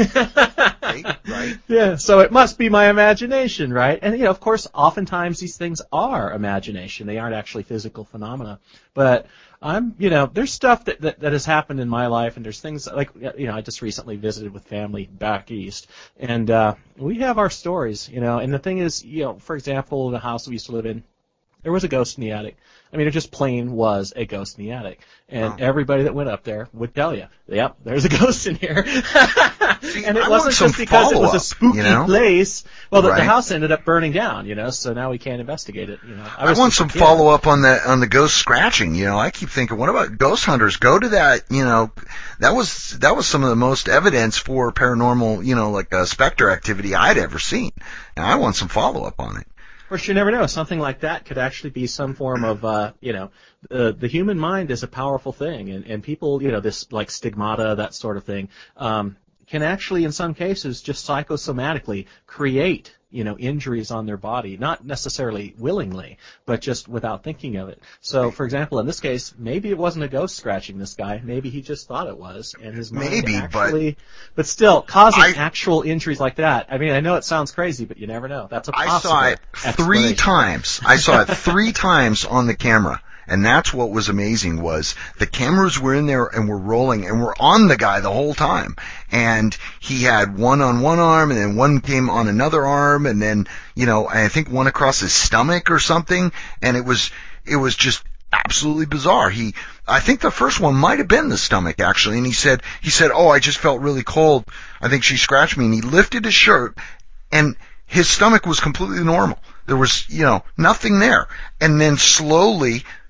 Speaker 1: Right.
Speaker 6: Yeah, so it must be my imagination, right? And, of course, oftentimes these things are imagination. They aren't actually physical phenomena. But there's stuff that has happened in my life, and there's things like, I just recently visited with family back east, and we have our stories, and the thing is, for example, the house we used to live in, there was a ghost in the attic. It just plain was a ghost in the attic. And everybody that went up there would tell you, yep, there's a ghost in here.
Speaker 1: See,
Speaker 6: and it wasn't just because it was a spooky place. Well, the house ended up burning down, so now we can't investigate it.
Speaker 1: I want some follow-up on the ghost scratching. I keep thinking, what about ghost hunters? Go to that, that was some of the most evidence for paranormal, like specter activity I'd ever seen. And I want some follow-up on it.
Speaker 6: Of course, you never know. Something like that could actually be some form of, the human mind is a powerful thing, and people, this like stigmata, that sort of thing, can actually, in some cases, just psychosomatically create, injuries on their body, not necessarily willingly, but just without thinking of it. So, for example, in this case, maybe it wasn't a ghost scratching this guy. Maybe he just thought it was, and his mind but still, causing actual injuries like that. I know it sounds crazy, but you never know. That's a possible
Speaker 1: I saw it 3 times. I saw it 3 times on the camera. And that's what was amazing, was the cameras were in there and were rolling and were on the guy the whole time. And he had one on one arm, and then one came on another arm, and then, I think one across his stomach or something. And it was just absolutely bizarre. I think the first one might have been the stomach, actually. And he said, "Oh, I just felt really cold. I think she scratched me." And he lifted his shirt, and his stomach was completely normal. There was, nothing there. And then slowly,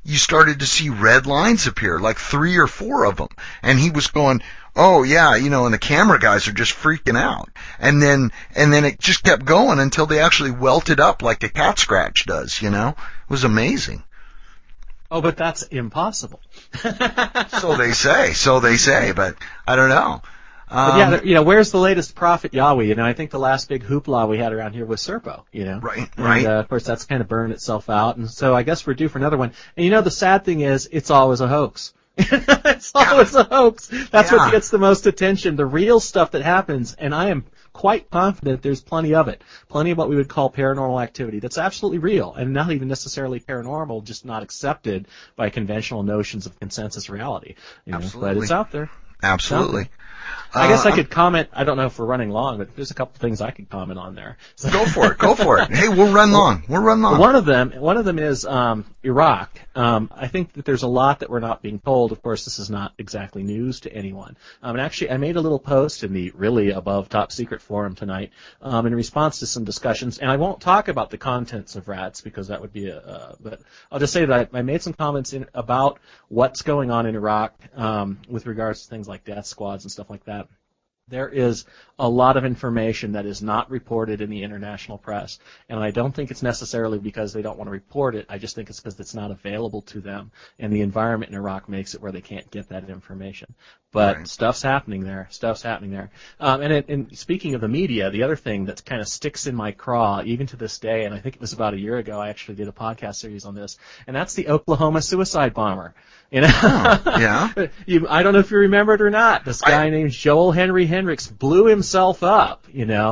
Speaker 1: you started to see red lines appear, like 3 or 4 of them. And he was going, oh yeah, and the camera guys are just freaking out. And then it just kept going until they actually welted up like a cat scratch does, It was amazing.
Speaker 6: Oh, but that's impossible.
Speaker 1: So they say, but I don't know.
Speaker 6: But yeah, where's the latest Prophet Yahweh? I think the last big hoopla we had around here was Serpo,
Speaker 1: Right.
Speaker 6: And, of course, that's kind of burned itself out. And so I guess we're due for another one. And the sad thing is, it's always a hoax. It's always a hoax. That's what gets the most attention. The real stuff that happens, and I am quite confident there's plenty of it. Plenty of what we would call paranormal activity that's absolutely real and not even necessarily paranormal, just not accepted by conventional notions of consensus reality.
Speaker 1: Absolutely.
Speaker 6: But it's out there.
Speaker 1: Absolutely.
Speaker 6: I guess I could comment. I don't know if we're running long, but there's a couple things I could comment on there. So.
Speaker 1: Go for it. Hey, we'll run long.
Speaker 6: One of them is Iraq. I think that there's a lot that we're not being told. Of course, this is not exactly news to anyone. And actually, I made a little post in the Really Above Top Secret forum tonight in response to some discussions. And I won't talk about the contents of RATS because that would be but I'll just say that I made some comments about what's going on in Iraq with regards to things like death squads and stuff like that. There is a lot of information that is not reported in the international press, and I don't think it's necessarily because they don't want to report it. I just think it's because it's not available to them, and the environment in Iraq makes it where they can't get that information. But
Speaker 1: right.
Speaker 6: Stuff's happening there. And speaking of the media, the other thing that kind of sticks in my craw, even to this day, and I think it was about a year ago, I actually did a podcast series on this, and that's the Oklahoma suicide bomber.
Speaker 1: Yeah.
Speaker 6: I don't know if you remember it or not. This guy named Joel Henry Hendricks blew himself up.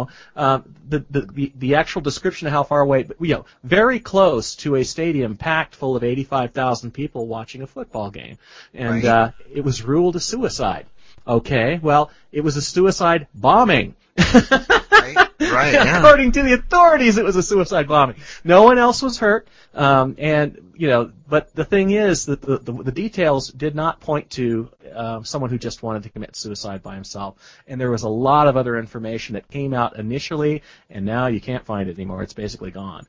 Speaker 6: The actual description of how far away, very close to a stadium packed full of 85,000 people watching a football game, and it was ruled a suicide. Okay, well, it was a suicide bombing.
Speaker 1: Right. Yeah.
Speaker 6: According to the authorities, it was a suicide bombing. No one else was hurt, but the thing is that the details did not point to someone who just wanted to commit suicide by himself. And there was a lot of other information that came out initially, and now you can't find it anymore. It's basically gone.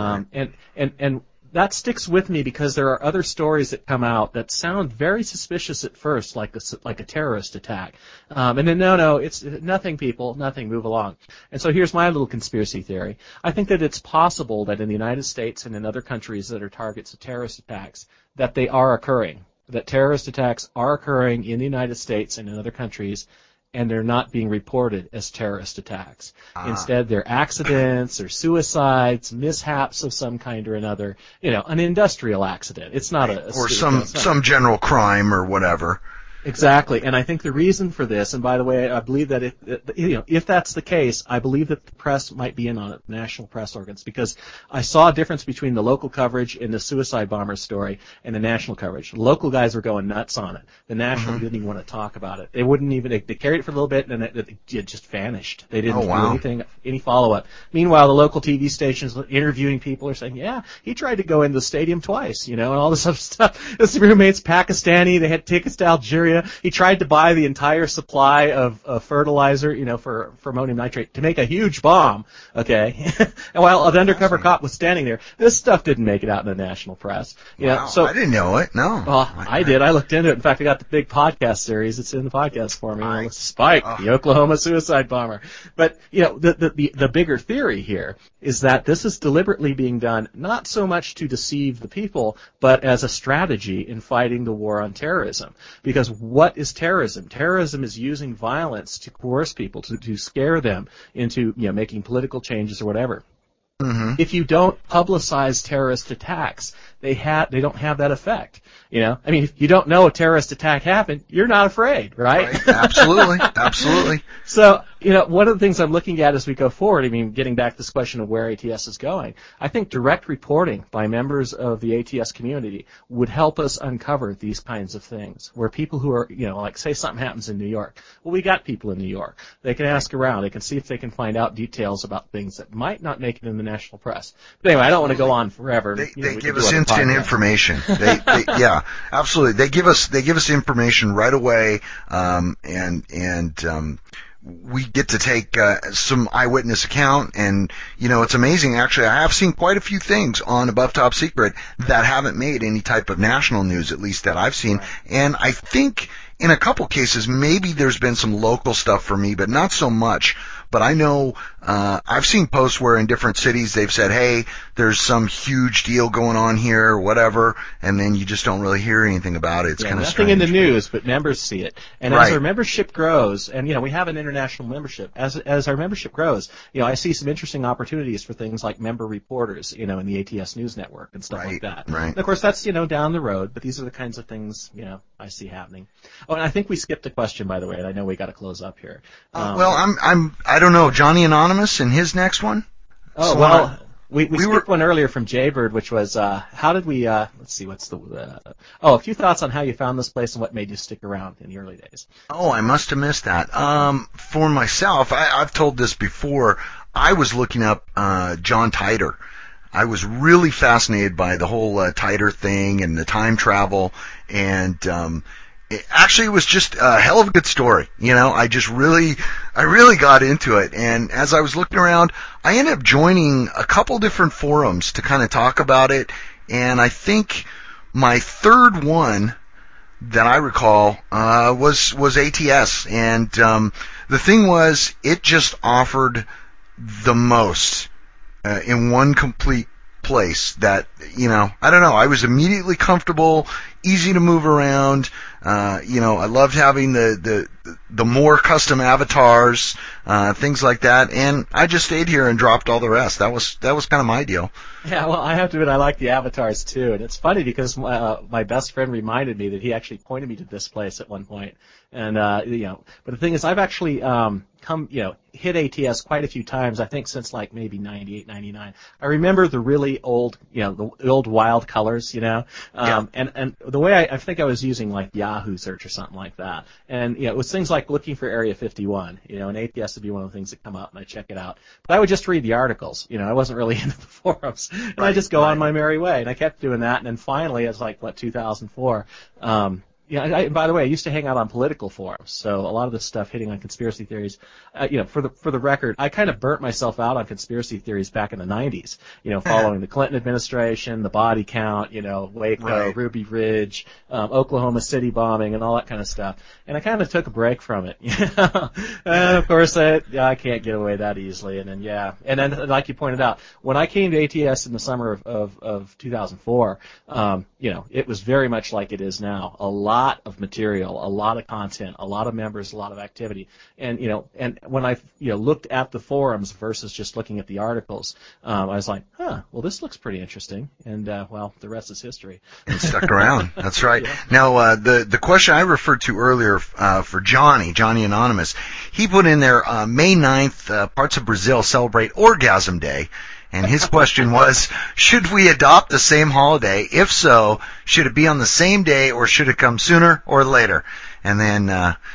Speaker 6: And that sticks with me because there are other stories that come out that sound very suspicious at first, like a terrorist attack. And then, no, it's nothing, people, nothing, move along. And so here's my little conspiracy theory. I think that it's possible that in the United States and in other countries that are targets of terrorist attacks, that they are occurring, that terrorist attacks are occurring in the United States and in other countries, and they're not being reported as terrorist attacks. Instead, they're accidents or suicides, mishaps of some kind or another. An industrial accident. It's not
Speaker 1: or some general crime or whatever.
Speaker 6: Exactly, and I think the reason for this, and by the way, I believe that if that's the case, I believe that the press might be in on it, national press organs, because I saw a difference between the local coverage in the suicide bomber story and the national coverage. The local guys were going nuts on it. The national didn't even want to talk about it. They wouldn't even. They carried it for a little bit, and then it just vanished. They didn't do any follow-up. Meanwhile, the local TV stations interviewing people are saying, "Yeah, he tried to go into the stadium twice, and all this other stuff." His roommate's Pakistani. They had tickets to Algeria. He tried to buy the entire supply of fertilizer, for ammonium nitrate to make a huge bomb, okay? And while an undercover cop was standing there, this stuff didn't make it out in the national press. So
Speaker 1: I didn't know it, no.
Speaker 6: Well, I did. I looked into it. In fact, I got the big podcast series. It's in the podcast for me. Spike, the Oklahoma suicide bomber. But, the bigger theory here is that this is deliberately being done not so much to deceive the people, but as a strategy in fighting the war on terrorism. Because what is terrorism? Terrorism is using violence to coerce people, to scare them into making political changes or whatever. Mm-hmm. If you don't publicize terrorist attacks, they don't have that effect. If you don't know a terrorist attack happened, you're not afraid, right?
Speaker 1: Absolutely.
Speaker 6: So, one of the things I'm looking at as we go forward, getting back to this question of where ATS is going, I think direct reporting by members of the ATS community would help us uncover these kinds of things, where people who are, say something happens in New York. Well, we got people in New York. They can ask around. They can see if they can find out details about things that might not make it in the national press. But anyway, I don't want to go on forever.
Speaker 1: They give us instant information. Yeah, absolutely. They give us information right away, and we get to take some eyewitness account, and it's amazing. Actually, I have seen quite a few things on Above Top Secret that haven't made any type of national news, at least that I've seen. And I think in a couple cases maybe there's been some local stuff for me, but not so much. But I know I've seen posts where in different cities they've said, hey, there's some huge deal going on here or whatever, and then you just don't really hear anything about it. It's kind of strange.
Speaker 6: Nothing in the news, but members see it. And as our membership grows, and we have an international membership, as our membership grows, I see some interesting opportunities for things like member reporters, in the ATS News Network and stuff like that.
Speaker 1: Right.
Speaker 6: And of course that's, down the road, but these are the kinds of things, I see happening. Oh, and I think we skipped a question, by the way, and I know we got to close up here.
Speaker 1: I don't know, Johnny Anonymous and his next one?
Speaker 6: Oh, well, we skipped one earlier from Jaybird, which was, how did we, let's see, a few thoughts on how you found this place and what made you stick around in the early days.
Speaker 1: Oh, I must have missed that. For myself, I've told this before, I was looking up, John Titor. I was really fascinated by the whole, Titor thing and the time travel, and, it was just a hell of a good story. I really got into it. And as I was looking around, I ended up joining a couple different forums to kind of talk about it. And I think my third one that I recall, was ATS. And, the thing was, it just offered the most, in one complete place that, I don't know, I was immediately comfortable, easy to move around. I loved having the more custom avatars, things like that, and I just stayed here and dropped all the rest. That was kind of my deal.
Speaker 6: Yeah, well, I have to admit, I like the avatars too, and it's funny because my best friend reminded me that he actually pointed me to this place at one point, and but the thing is, I've actually hit ATS quite a few times. I think since like maybe 98, 99. I remember the really old, the old wild colors, and the way I think I was using like Yahoo search or something like that, and it was things like looking for Area 51, and ATS would be one of the things that come up, and I check it out. But I would just read the articles, I wasn't really into the forums, and I just go on my merry way, and I kept doing that, and then finally, it was like 2004. By the way, I used to hang out on political forums, so a lot of this stuff hitting on conspiracy theories. For the record, I kind of burnt myself out on conspiracy theories back in the 90s. Following the Clinton administration, the body count, Waco, Ruby Ridge, Oklahoma City bombing, and all that kind of stuff. And I kind of took a break from it. And of course, I can't get away that easily. And then, like you pointed out, when I came to ATS in the summer of 2004, it was very much like it is now. A lot of material, a lot of content, a lot of members, a lot of activity. And, and when I, looked at the forums versus just looking at the articles, I was like, well, this looks pretty interesting. And, the rest is history.
Speaker 1: And stuck around. That's right.
Speaker 6: Yeah.
Speaker 1: Now, the question I referred to earlier, for Johnny Anonymous, he put in there, May 9th, parts of Brazil celebrate Orgasm Day. And his question was, should we adopt the same holiday? If so, should it be on the same day or should it come sooner or later? And then,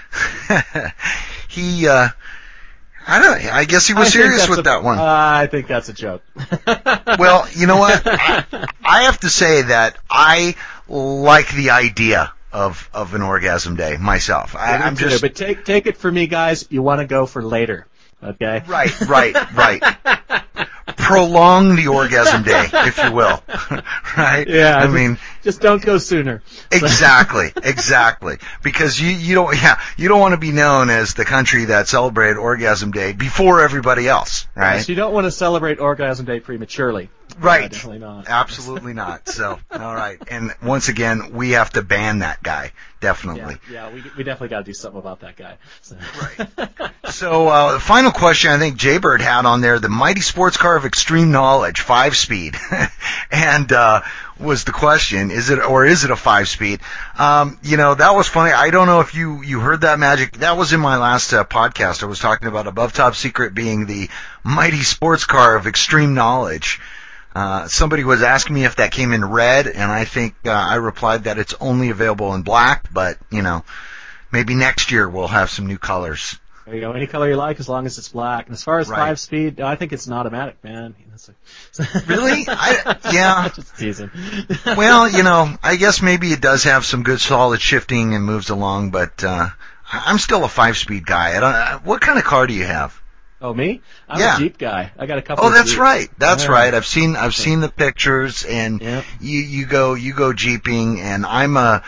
Speaker 1: I guess he was serious with that one.
Speaker 6: I think that's a joke.
Speaker 1: Well, you know what? I have to say that I like the idea of an orgasm day myself. I'm just,
Speaker 6: but take it from me, guys. You want to go for later. Okay.
Speaker 1: Right. Prolong the orgasm day, if you will. Right?
Speaker 6: Yeah.
Speaker 1: I mean,
Speaker 6: just don't go sooner.
Speaker 1: Exactly. Because you don't want to be known as the country that celebrated Orgasm Day before everybody else, right?
Speaker 6: Yes, you don't want to celebrate Orgasm Day prematurely.
Speaker 1: Right.
Speaker 6: Definitely not.
Speaker 1: Absolutely not. So, all right. And once again, we have to ban that guy. Definitely.
Speaker 6: Yeah, we definitely got to do something about that guy. So.
Speaker 1: Right. So, the final question I think Jaybird had on there, the mighty sports car of extreme knowledge, 5-speed. And, was the question, is it a 5-speed? That was funny. I don't know if you heard that, Magic. That was in my last podcast. I was talking about Above Top Secret being the mighty sports car of extreme knowledge. Somebody was asking me if that came in red, and I think I replied that it's only available in black, but, maybe next year we'll have some new colors.
Speaker 6: There you go. Any color you like, as long as it's black. And as far as 5-speed, I think it's an automatic, man.
Speaker 1: Really? Yeah.
Speaker 6: Just teasing.
Speaker 1: Well, I guess maybe it does have some good solid shifting and moves along, but I'm still a 5-speed guy. What kind of car do you have?
Speaker 6: Oh, me? I'm
Speaker 1: Yeah.
Speaker 6: a Jeep guy. I got a couple.
Speaker 1: Oh,
Speaker 6: of
Speaker 1: that's
Speaker 6: Jeeps.
Speaker 1: right. That's
Speaker 6: Yeah.
Speaker 1: right. I've seen the pictures, and
Speaker 6: Yep.
Speaker 1: you go jeeping, and I'm a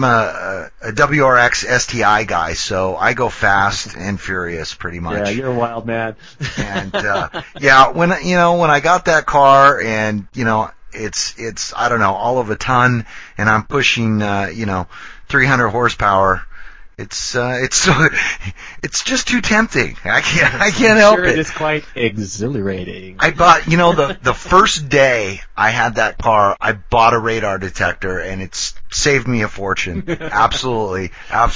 Speaker 1: WRX STI guy, so I go fast and furious pretty much.
Speaker 6: Yeah, you're a wild man.
Speaker 1: And when I got that car, and it's I don't know, all of a ton, and I'm pushing 300 horsepower. It's just too tempting. I can't help it.
Speaker 6: It is quite exhilarating.
Speaker 1: I bought, the first day I had that car, I bought a radar detector, and it's saved me a fortune. Absolutely.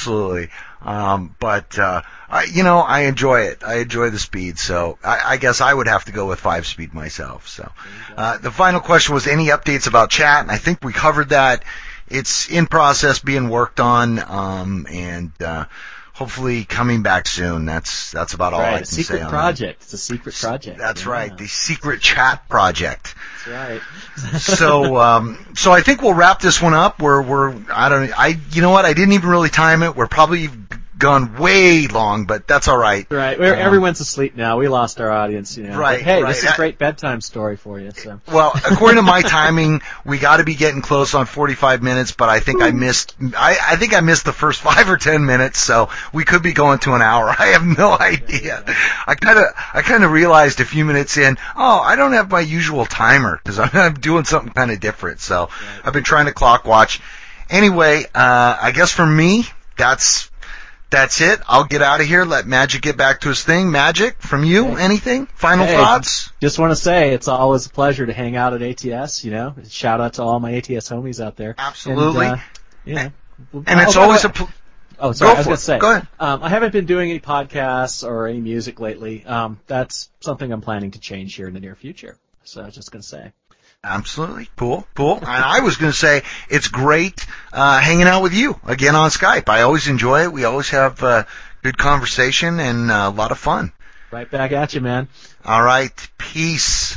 Speaker 1: But I enjoy it. I enjoy the speed, so I guess I would have to go with 5-speed myself. So, the final question was any updates about chat, and I think we covered that. It's in process, being worked on, and hopefully coming back soon. That's about all I can say on
Speaker 6: secret project. It's a secret project.
Speaker 1: That's right. The secret chat project.
Speaker 6: That's right.
Speaker 1: So I think we'll wrap this one up. You know what? I didn't even really time it. We're probably gone way long, but that's all right.
Speaker 6: Right. Everyone's asleep now. We lost our audience,
Speaker 1: Right.
Speaker 6: But, hey,
Speaker 1: right.
Speaker 6: this is a great bedtime story for you. So.
Speaker 1: Well, according to my timing, we got to be getting close on 45 minutes, but I think I missed the first 5 or 10 minutes, so we could be going to an hour. I have no idea. I kind of realized a few minutes in, I don't have my usual timer because I'm doing something kind of different. So I've been trying to clock watch. Anyway, I guess for me, that's it. I'll get out of here. Let Magic get back to his thing. Magic, from you, anything? Final thoughts?
Speaker 6: Just want to say it's always a pleasure to hang out at ATS, Shout out to all my ATS homies out there.
Speaker 1: Absolutely.
Speaker 6: And
Speaker 1: it's always a...
Speaker 6: Oh, sorry, I was going to say.
Speaker 1: Go ahead.
Speaker 6: I haven't been doing any podcasts or any music lately. That's something I'm planning to change here in the near future. So I was just going to say.
Speaker 1: Absolutely. Cool. And I was going to say, it's great hanging out with you again on Skype. I always enjoy it. We always have good conversation and a lot of fun.
Speaker 6: Right back at you, man.
Speaker 1: All right. Peace.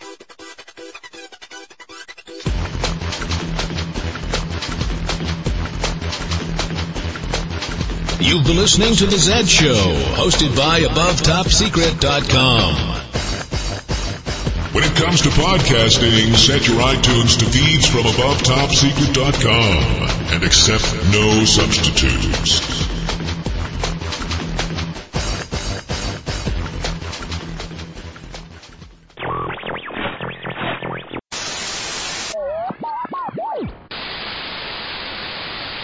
Speaker 3: You've been listening to The Zed Show, hosted by AboveTopSecret.com.
Speaker 7: When it comes to podcasting, set your iTunes to feeds from AboveTopSecret.com and accept no substitutes.